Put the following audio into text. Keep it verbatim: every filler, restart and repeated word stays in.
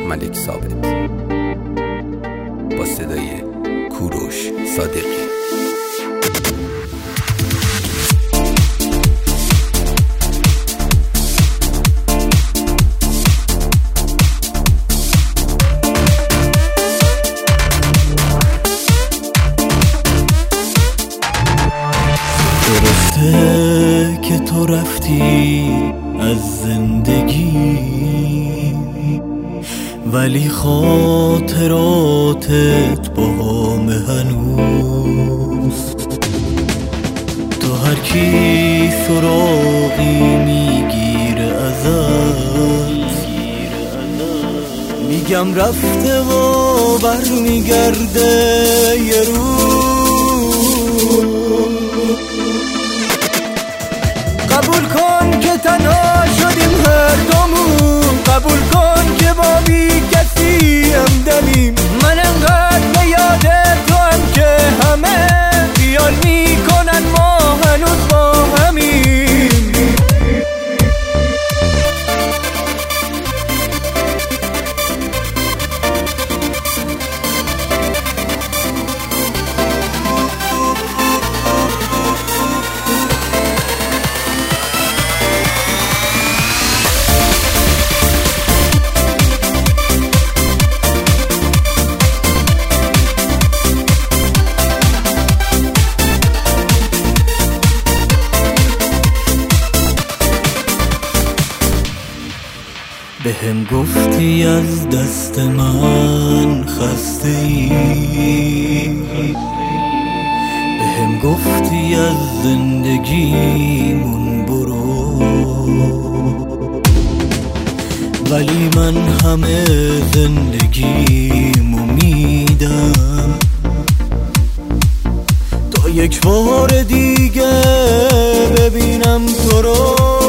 ملک ثابت با صدای کوروش صادقی. درسته که تو رفتی از زندگی، ولی خاطراتت با همه هنوز. تو هر کی سراغی میگیره ازت، میگم رفته و بر میگرده یه روز. قبول کن که تنها شدیم هر دومون، قبول کن که با بی کسی همدلیم. من انقدر به یاد تو هم که همه خیال میکنن ما هنوز با همیم. بهم گفتی از دست من خسته ای، بهم گفتی از زندگیمون برو، ولی من همه زندگیمو میدم تا یک بار دیگه ببینم تو رو.